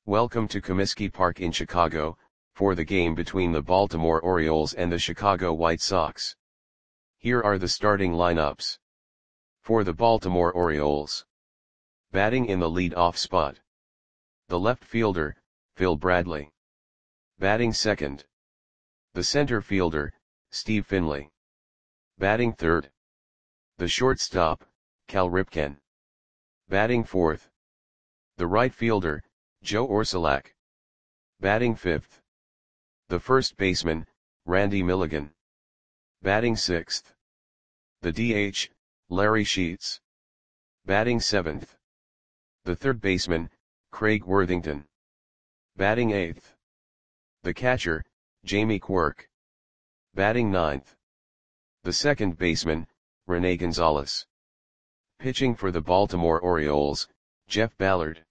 Welcome to Comiskey Park in Chicago, for the game between the Baltimore Orioles and the Chicago White Sox. Here are the starting lineups. For the Baltimore Orioles. Batting in the lead-off spot. The left fielder, Phil Bradley. Batting second. The center fielder, Steve Finley. Batting third. The shortstop, Cal Ripken. Batting fourth. The right fielder, Joe Orsulak. Batting fifth. The first baseman, Randy Milligan. Batting sixth. The DH, Larry Sheets. Batting seventh. The third baseman, Craig Worthington. Batting eighth. The catcher, Jamie Quirk. Batting ninth. The second baseman, Rene Gonzalez. Pitching for the Baltimore Orioles, Jeff Ballard.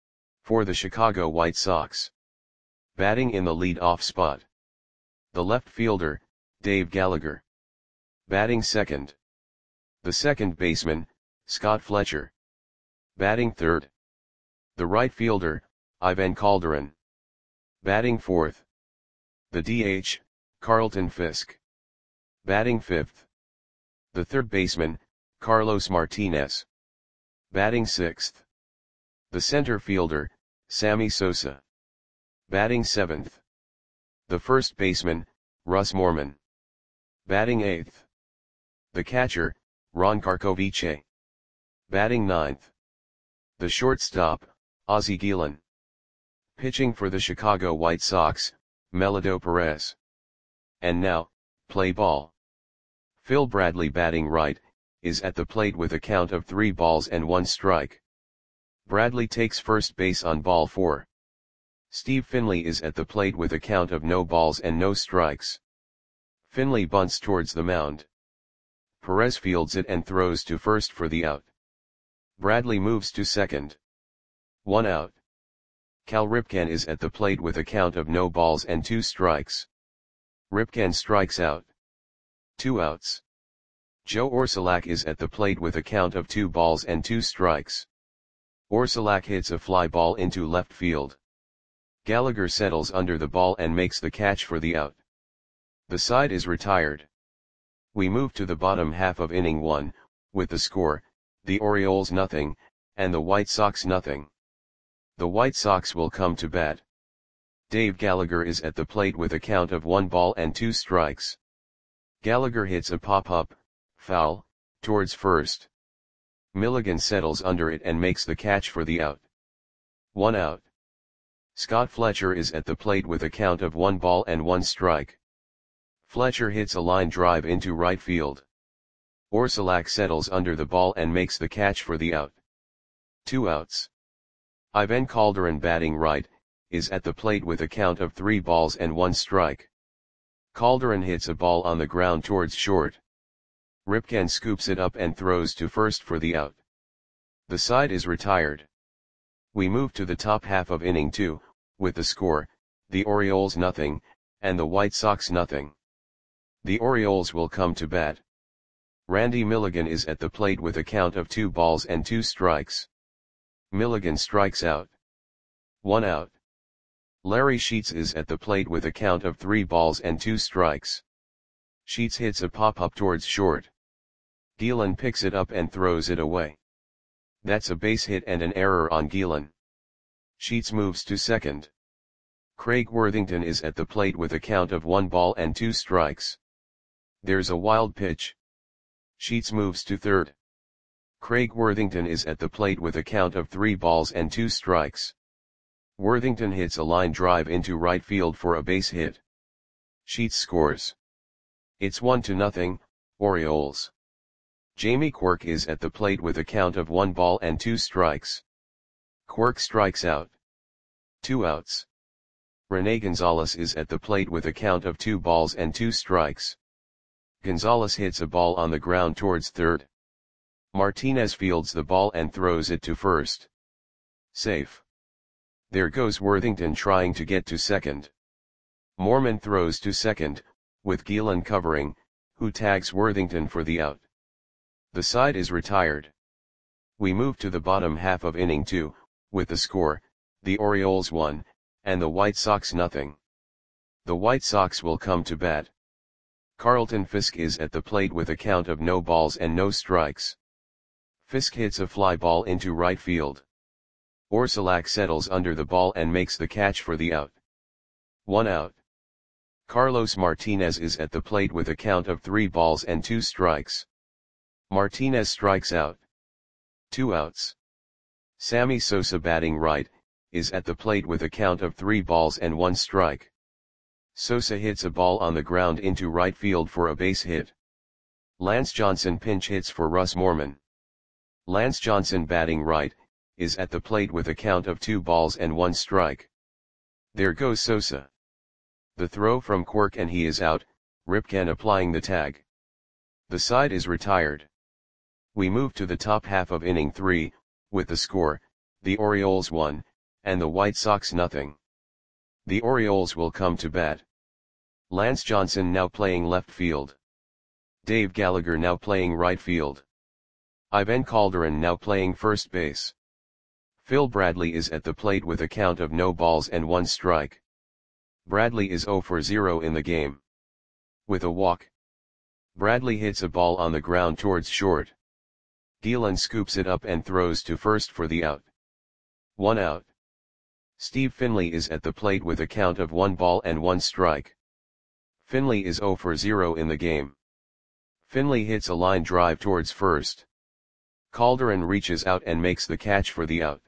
For the Chicago White Sox. Batting in the lead-off spot. The left fielder, Dave Gallagher. Batting second. The second baseman, Scott Fletcher. Batting third. The right fielder, Ivan Calderon. Batting fourth. The DH, Carlton Fisk. Batting fifth. The third baseman, Carlos Martinez. Batting sixth. The center fielder, Sammy Sosa. Batting seventh. The first baseman, Russ Morman. Batting eighth. The catcher, Ron Karkovice. Batting ninth. The shortstop, Ozzie Guillen. Pitching for the Chicago White Sox, Melido Perez. And now, play ball. Phil Bradley batting right, is at the plate with a count of 3 balls and 1 strike. Bradley takes first base on ball 4. Steve Finley is at the plate with a count of no balls and no strikes. Finley bunts towards the mound. Perez fields it and throws to first for the out. Bradley moves to second. 1 out. Cal Ripken is at the plate with a count of no balls and 2 strikes. Ripken strikes out. 2 outs. Joe Orsulak is at the plate with a count of 2 balls and 2 strikes. Orsulak hits a fly ball into left field. Gallagher settles under the ball and makes the catch for the out. The side is retired. We move to the bottom half of inning 1, with the score, the Orioles 0, and the White Sox 0. The White Sox will come to bat. Dave Gallagher is at the plate with a count of 1 ball and 2 strikes. Gallagher hits a pop-up, foul, towards first. Milligan settles under it and makes the catch for the out. 1 out. Scott Fletcher is at the plate with a count of 1 ball and 1 strike. Fletcher hits a line drive into right field. Orsulak settles under the ball and makes the catch for the out. 2 outs. Ivan Calderon batting right, is at the plate with a count of 3 balls and 1 strike. Calderon hits a ball on the ground towards short. Ripken scoops it up and throws to first for the out. The side is retired. We move to the top half of inning 2, with the score, the Orioles 0, and the White Sox 0. The Orioles will come to bat. Randy Milligan is at the plate with a count of 2 balls and 2 strikes. Milligan strikes out. 1 out. Larry Sheets is at the plate with a count of 3 balls and 2 strikes. Sheets hits a pop-up towards short. Guillen picks it up and throws it away. That's a base hit and an error on Guillen. Sheets moves to second. Craig Worthington is at the plate with a count of 1 ball and 2 strikes. There's a wild pitch. Sheets moves to third. Craig Worthington is at the plate with a count of 3 balls and 2 strikes. Worthington hits a line drive into right field for a base hit. Sheets scores. It's 1-0, Orioles. Jamie Quirk is at the plate with a count of 1 ball and 2 strikes. Quirk strikes out. 2 outs. Rene Gonzalez is at the plate with a count of 2 balls and 2 strikes. Gonzalez hits a ball on the ground towards third. Martinez fields the ball and throws it to first. Safe. There goes Worthington trying to get to second. Morman throws to second, with Guillen covering, who tags Worthington for the out. The side is retired. We move to the bottom half of inning 2, with the score, the Orioles 1, and the White Sox nothing. The White Sox will come to bat. Carlton Fisk is at the plate with a count of no balls and no strikes. Fisk hits a fly ball into right field. Orsulak settles under the ball and makes the catch for the out. 1 out. Carlos Martinez is at the plate with a count of 3 balls and 2 strikes. Martinez strikes out. 2 outs. Sammy Sosa batting right, is at the plate with a count of 3 balls and 1 strike. Sosa hits a ball on the ground into right field for a base hit. Lance Johnson pinch hits for Russ Morman. Lance Johnson batting right, is at the plate with a count of 2 balls and 1 strike. There goes Sosa. The throw from Quirk and he is out, Ripken applying the tag. The side is retired. We move to the top half of inning 3, with the score, the Orioles 1, and the White Sox nothing. The Orioles will come to bat. Lance Johnson now playing left field. Dave Gallagher now playing right field. Ivan Calderon now playing first base. Phil Bradley is at the plate with a count of no balls and 1 strike. Bradley is 0 for 0 in the game. With a walk. Bradley hits a ball on the ground towards short. Gielan scoops it up and throws to first for the out. 1 out. Steve Finley is at the plate with a count of 1 ball and 1 strike. Finley is 0 for 0 in the game. Finley hits a line drive towards first. Calderon reaches out and makes the catch for the out.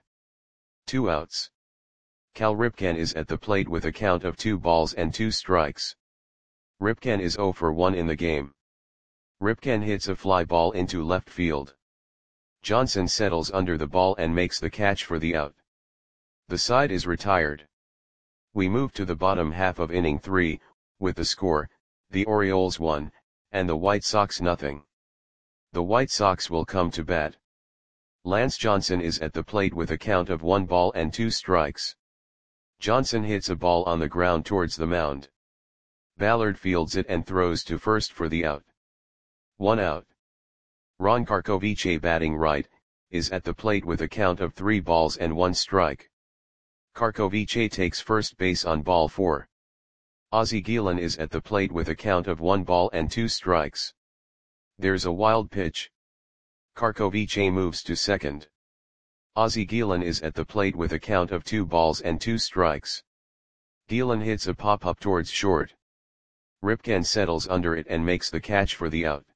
2 outs. Cal Ripken is at the plate with a count of 2 balls and 2 strikes. Ripken is 0 for 1 in the game. Ripken hits a fly ball into left field. Johnson settles under the ball and makes the catch for the out. The side is retired. We move to the bottom half of inning 3, with the score, the Orioles 1, and the White Sox nothing. The White Sox will come to bat. Lance Johnson is at the plate with a count of 1 ball and 2 strikes. Johnson hits a ball on the ground towards the mound. Ballard fields it and throws to first for the out. 1 out. Ron Karkovice batting right, is at the plate with a count of 3 balls and 1 strike. Karkovice takes first base on ball 4. Ozzie Gielan is at the plate with a count of 1 ball and 2 strikes. There's a wild pitch. Karkovice moves to second. Ozzie Gielan is at the plate with a count of 2 balls and 2 strikes. Gielan hits a pop-up towards short. Ripken settles under it and makes the catch for the out.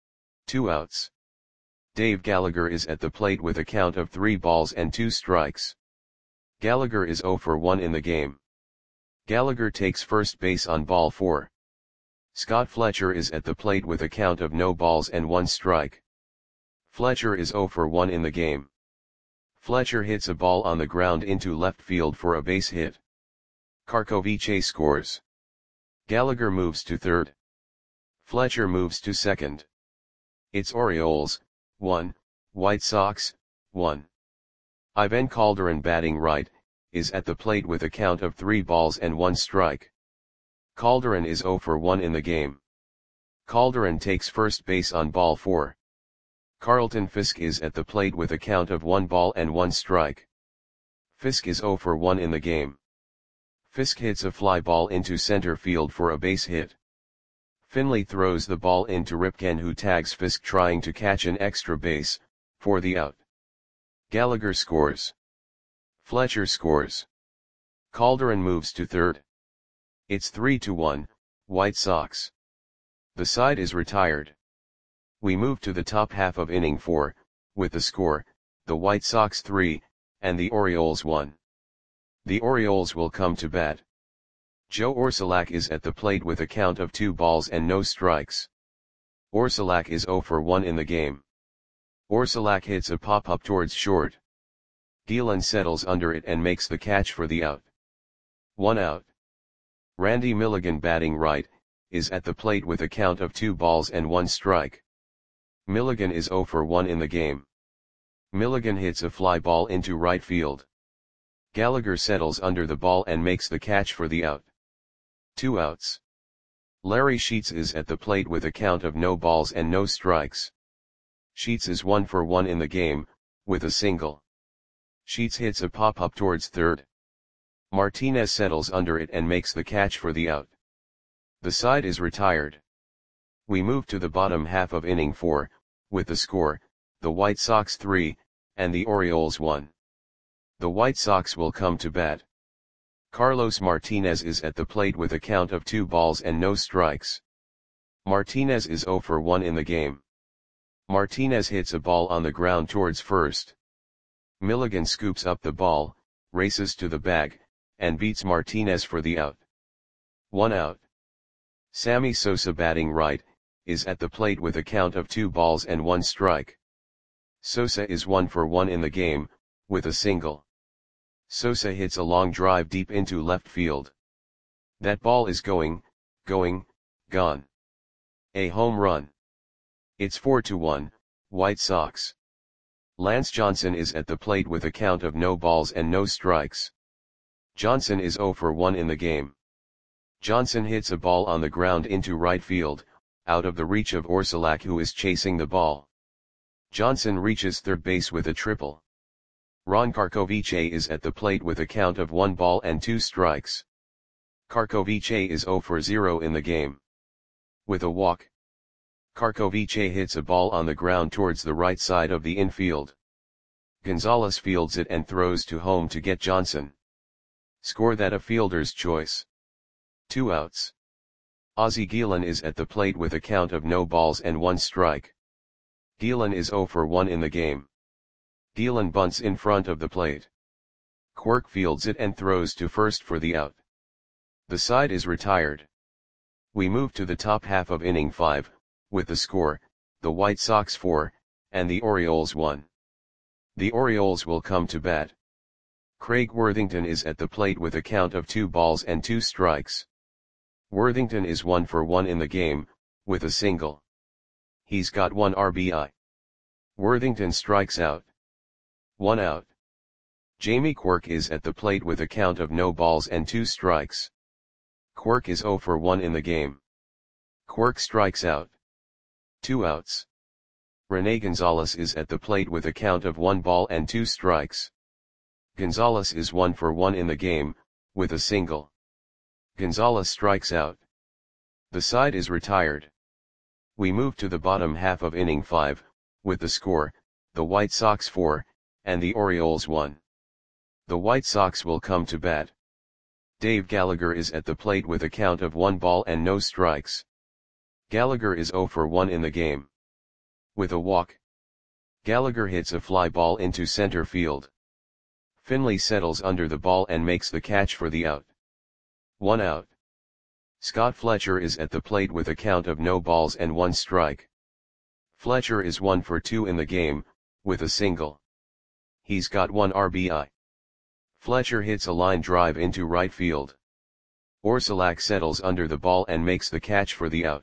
2 outs. Dave Gallagher is at the plate with a count of 3 balls and 2 strikes. Gallagher is 0 for 1 in the game. Gallagher takes first base on ball 4. Scott Fletcher is at the plate with a count of no balls and 1 strike. Fletcher is 0 for 1 in the game. Fletcher hits a ball on the ground into left field for a base hit. Karkovice scores. Gallagher moves to third. Fletcher moves to second. It's Orioles, 1, White Sox, 1. Ivan Calderon batting right, is at the plate with a count of 3 balls and 1 strike. Calderon is 0 for 1 in the game. Calderon takes first base on ball 4. Carlton Fisk is at the plate with a count of 1 ball and 1 strike. Fisk is 0 for 1 in the game. Fisk hits a fly ball into center field for a base hit. Finley throws the ball into Ripken, who tags Fisk trying to catch an extra base, for the out. Gallagher scores. Fletcher scores. Calderon moves to third. It's 3-1, White Sox. The side is retired. We move to the top half of inning 4, with the score, the White Sox 3, and the Orioles 1. The Orioles will come to bat. Joe Orsulak is at the plate with a count of 2 balls and no strikes. Orsulak is 0 for 1 in the game. Orsulak hits a pop-up towards short. Gielan settles under it and makes the catch for the out. 1 out. Randy Milligan batting right, is at the plate with a count of 2 balls and 1 strike. Milligan is 0 for 1 in the game. Milligan hits a fly ball into right field. Gallagher settles under the ball and makes the catch for the out. 2 outs. Larry Sheets is at the plate with a count of no balls and no strikes. Sheets is 1 for 1 in the game, with a single. Sheets hits a pop-up towards third. Martinez settles under it and makes the catch for the out. The side is retired. We move to the bottom half of inning 4, with the score, the White Sox 3, and the Orioles 1. The White Sox will come to bat. Carlos Martinez is at the plate with a count of 2 balls and no strikes. Martinez is 0 for 1 in the game. Martinez hits a ball on the ground towards first. Milligan scoops up the ball, races to the bag, and beats Martinez for the out. 1 out. Sammy Sosa, batting right, is at the plate with a count of 2 balls and 1 strike. Sosa is 1 for 1 in the game, with a single. Sosa hits a long drive deep into left field. That ball is gone. A home run. It's 4-1, White Sox. Lance Johnson is at the plate with a count of no balls and no strikes. Johnson is 0 for 1 in the game. Johnson hits a ball on the ground into right field, out of the reach of Orsulak, who is chasing the ball. Johnson reaches third base with a triple. Ron Karkovice is at the plate with a count of 1 ball and 2 strikes. Karkovice is 0 for 0 in the game. With a walk, Karkovice hits a ball on the ground towards the right side of the infield. Gonzalez fields it and throws to home to get Johnson. Score that a fielder's choice. 2 outs. Ozzie Guillen is at the plate with a count of no balls and 1 strike. Guillen is 0 for 1 in the game. Guillen bunts in front of the plate. Quirk fields it and throws to first for the out. The side is retired. We move to the top half of inning 5, with the score, the White Sox 4, and the Orioles 1. The Orioles will come to bat. Craig Worthington is at the plate with a count of 2 balls and 2 strikes. Worthington is 1 for 1 in the game, with a single. He's got 1 RBI. Worthington strikes out. 1 out. Jamie Quirk is at the plate with a count of no balls and 2 strikes. Quirk is 0 for 1 in the game. Quirk strikes out. 2 outs. Rene Gonzalez is at the plate with a count of 1 ball and 2 strikes. Gonzalez is 1 for 1 in the game, with a single. Gonzalez strikes out. The side is retired. We move to the bottom half of inning 5, with the score, the White Sox 4, and the Orioles 1. The White Sox will come to bat. Dave Gallagher is at the plate with a count of 1 ball and no strikes. Gallagher is 0 for 1 in the game. With a walk, Gallagher hits a fly ball into center field. Finley settles under the ball and makes the catch for the out. 1 out. Scott Fletcher is at the plate with a count of no balls and 1 strike. Fletcher is 1 for 2 in the game, with a single. He's got 1 RBI. Fletcher hits a line drive into right field. Orsulak settles under the ball and makes the catch for the out.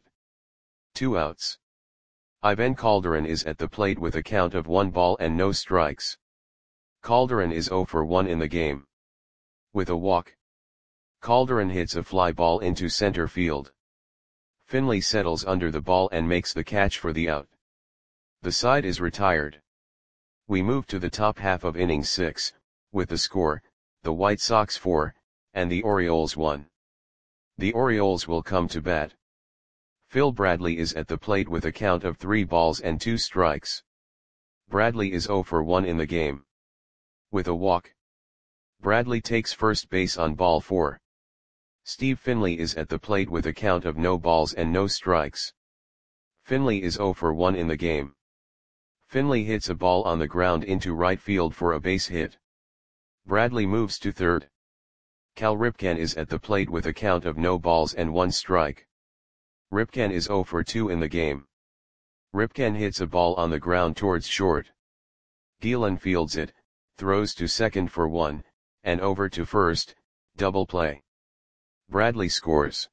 2 outs. Ivan Calderon is at the plate with a count of 1 ball and no strikes. Calderon is 0 for 1 in the game. With a walk, Calderon hits a fly ball into center field. Finley settles under the ball and makes the catch for the out. The side is retired. We move to the top half of inning 6, with the score, the White Sox 4, and the Orioles 1. The Orioles will come to bat. Phil Bradley is at the plate with a count of 3 balls and 2 strikes. Bradley is 0 for 1 in the game. With a walk, Bradley takes first base on ball 4. Steve Finley is at the plate with a count of no balls and no strikes. Finley is 0 for 1 in the game. Finley hits a ball on the ground into right field for a base hit. Bradley moves to third. Cal Ripken is at the plate with a count of no balls and 1 strike. Ripken is 0 for 2 in the game. Ripken hits a ball on the ground towards short. Guillen fields it, throws to second for 1, and over to first, double play. Bradley scores.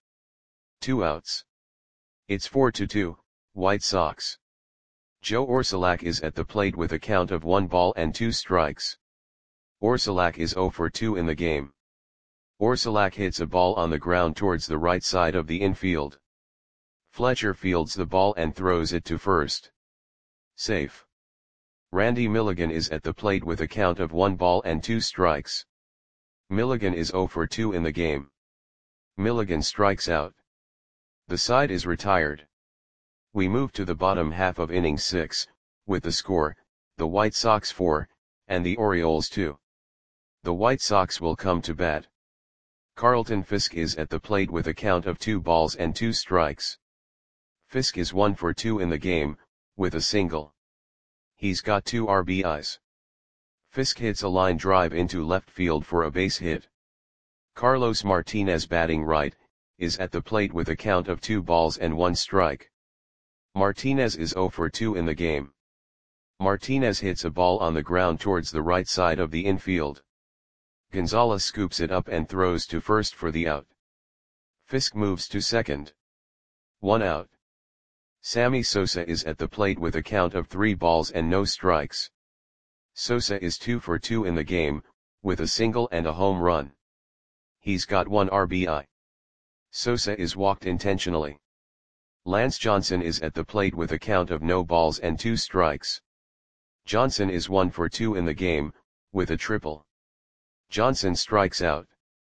2 outs. It's 4-2, White Sox. Joe Orsulak is at the plate with a count of 1 ball and 2 strikes. Orsulak is 0 for 2 in the game. Orsulak hits a ball on the ground towards the right side of the infield. Fletcher fields the ball and throws it to first. Safe. Randy Milligan is at the plate with a count of 1 ball and 2 strikes. Milligan is 0 for 2 in the game. Milligan strikes out. The side is retired. We move to the bottom half of inning 6, with the score, the White Sox 4, and the Orioles 2. The White Sox will come to bat. Carlton Fisk is at the plate with a count of 2 balls and 2 strikes. Fisk is 1 for 2 in the game, with a single. He's got 2 RBIs. Fisk hits a line drive into left field for a base hit. Carlos Martinez, batting right, is at the plate with a count of 2 balls and 1 strike. Martinez is 0 for 2 in the game. Martinez hits a ball on the ground towards the right side of the infield. Gonzalez scoops it up and throws to first for the out. Fisk moves to second. 1 out. Sammy Sosa is at the plate with a count of 3 balls and no strikes. Sosa is 2 for 2 in the game, with a single and a home run. He's got 1 RBI. Sosa is walked intentionally. Lance Johnson is at the plate with a count of no balls and 2 strikes. Johnson is 1 for 2 in the game, with a triple. Johnson strikes out.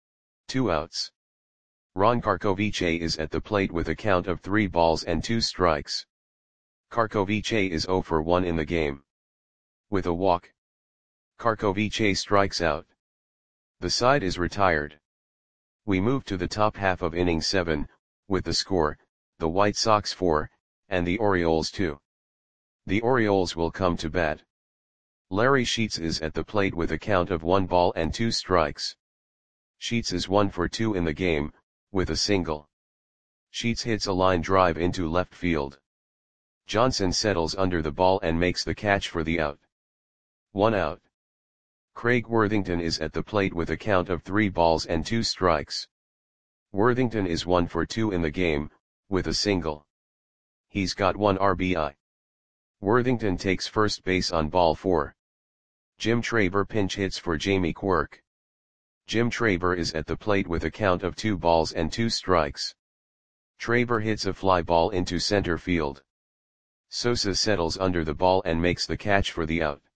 2 outs. Ron Karkovice is at the plate with a count of 3 balls and 2 strikes. Karkovice is 0 for 1 in the game. With a walk, Karkovice strikes out. The side is retired. We move to the top half of inning 7, with the score, the White Sox 4, and the Orioles 2. The Orioles will come to bat. Larry Sheets is at the plate with a count of 1 ball and 2 strikes. Sheets is 1 for 2 in the game, with a single. Sheets hits a line drive into left field. Johnson settles under the ball and makes the catch for the out. 1 out. Craig Worthington is at the plate with a count of 3 balls and 2 strikes. Worthington is 1 for 2 in the game, with a single. He's got 1 RBI. Worthington takes first base on ball 4. Jim Traber pinch hits for Jamie Quirk. Jim Traber is at the plate with a count of 2 balls and 2 strikes. Traber hits a fly ball into center field. Sosa settles under the ball and makes the catch for the out.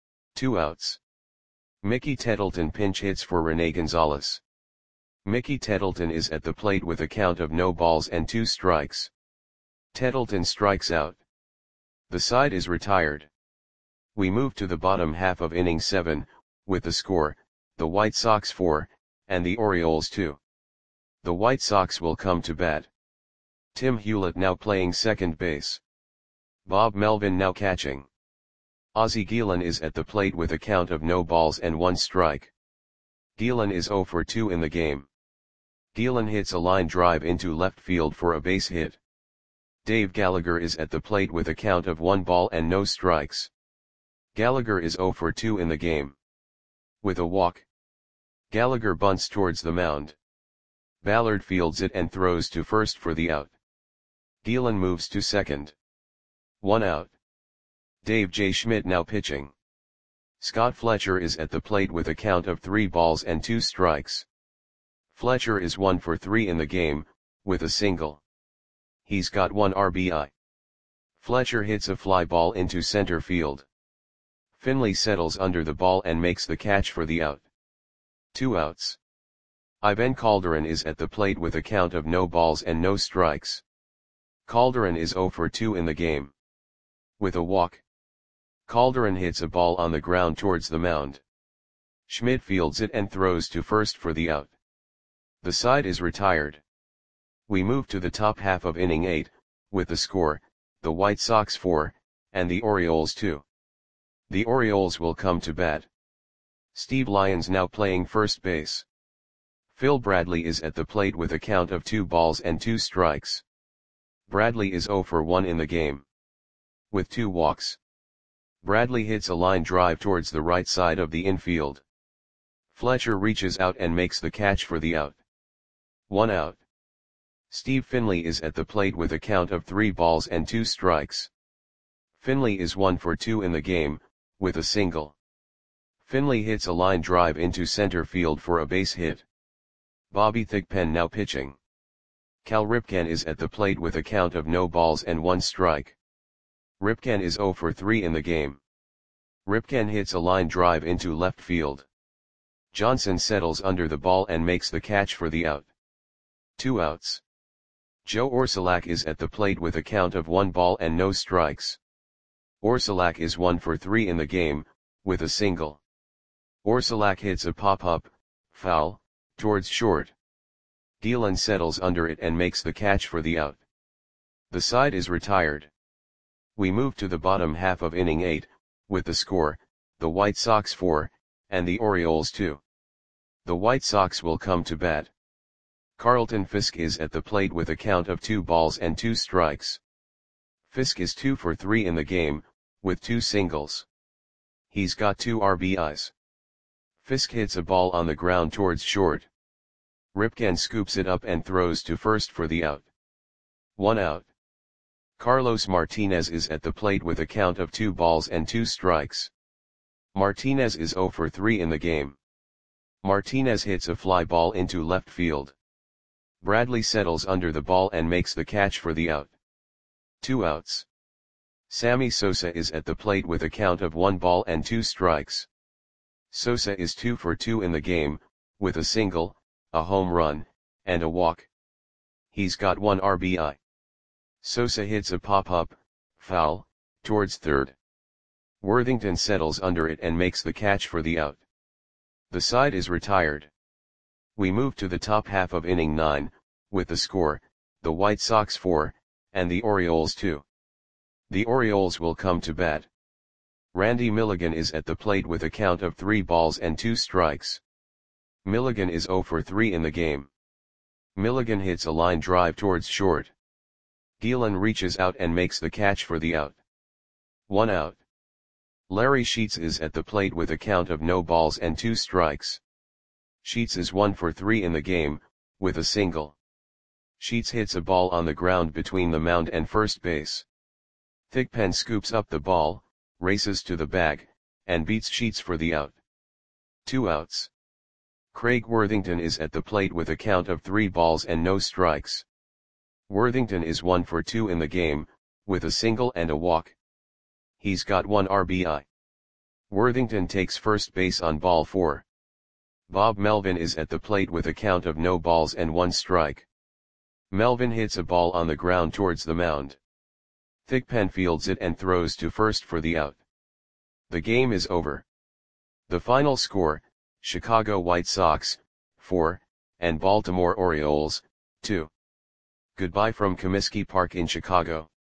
2 outs. Mickey Tettleton pinch hits for Rene Gonzalez. Mickey Tettleton is at the plate with a count of no balls and 2 strikes. Tettleton strikes out. The side is retired. We move to the bottom half of inning 7, with the score, the White Sox 4, and the Orioles 2. The White Sox will come to bat. Tim Hewlett now playing second base. Bob Melvin now catching. Ozzie Guillen is at the plate with a count of no balls and 1 strike. Guillen is 0 for 2 in the game. Guillen hits a line drive into left field for a base hit. Dave Gallagher is at the plate with a count of 1 ball and no strikes. Gallagher is 0 for 2 in the game. With a walk, Gallagher bunts towards the mound. Ballard fields it and throws to first for the out. Guillen moves to second. 1 out. Dave J. Schmidt now pitching. Scott Fletcher is at the plate with a count of 3 balls and 2 strikes. Fletcher is 1 for 3 in the game, with a single. He's got 1 RBI. Fletcher hits a fly ball into center field. Finley settles under the ball and makes the catch for the out. 2 outs. Ivan Calderon is at the plate with a count of no balls and no strikes. Calderon is 0 for 2 in the game. With a walk, Calderon hits a ball on the ground towards the mound. Schmidt fields it and throws to first for the out. The side is retired. We move to the top half of inning 8, with the score, the White Sox 4, and the Orioles 2. The Orioles will come to bat. Steve Lyons now playing first base. Phil Bradley is at the plate with a count of 2 balls and 2 strikes. Bradley is 0 for 1 in the game. With 2 walks, Bradley hits a line drive towards the right side of the infield. Fletcher reaches out and makes the catch for the out. 1 out. Steve Finley is at the plate with a count of 3 balls and 2 strikes. Finley is 1 for 2 in the game, with a single. Finley hits a line drive into center field for a base hit. Bobby Thigpen now pitching. Cal Ripken is at the plate with a count of no balls and 1 strike. Ripken is 0 for 3 in the game. Ripken hits a line drive into left field. Johnson settles under the ball and makes the catch for the out. 2 outs. Joe Orsulak is at the plate with a count of 1 ball and no strikes. Orsulak is 1 for 3 in the game, with a single. Orsulak hits a pop-up, foul, towards short. Dillon settles under it and makes the catch for the out. The side is retired. We move to the bottom half of inning 8, with the score, the White Sox 4, and the Orioles 2. The White Sox will come to bat. Carlton Fisk is at the plate with a count of 2 balls and 2 strikes. Fisk is 2 for 3 in the game, with 2 singles. He's got 2 RBIs. Fisk hits a ball on the ground towards short. Ripken scoops it up and throws to first for the out. 1 out. Carlos Martinez is at the plate with a count of 2 balls and 2 strikes. Martinez is 0 for 3 in the game. Martinez hits a fly ball into left field. Bradley settles under the ball and makes the catch for the out. 2 outs. Sammy Sosa is at the plate with a count of 1 ball and 2 strikes. Sosa is 2 for 2 in the game, with a single, a home run, and a walk. He's got 1 RBI. Sosa hits a pop-up, foul, towards third. Worthington settles under it and makes the catch for the out. The side is retired. We move to the top half of inning 9, with the score, the White Sox 4, and the Orioles 2. The Orioles will come to bat. Randy Milligan is at the plate with a count of 3 balls and 2 strikes. Milligan is 0 for 3 in the game. Milligan hits a line drive towards short. Dillon reaches out and makes the catch for the out. 1 out. Larry Sheets is at the plate with a count of no balls and 2 strikes. Sheets is 1 for 3 in the game, with a single. Sheets hits a ball on the ground between the mound and first base. Thigpen scoops up the ball, races to the bag, and beats Sheets for the out. 2 outs. Craig Worthington is at the plate with a count of 3 balls and no strikes. Worthington is 1 for 2 in the game, with a single and a walk. He's got 1 RBI. Worthington takes first base on ball 4. Bob Melvin is at the plate with a count of no balls and 1 strike. Melvin hits a ball on the ground towards the mound. Thigpen fields it and throws to first for the out. The game is over. The final score, Chicago White Sox, 4, and Baltimore Orioles, 2. Goodbye from Comiskey Park in Chicago.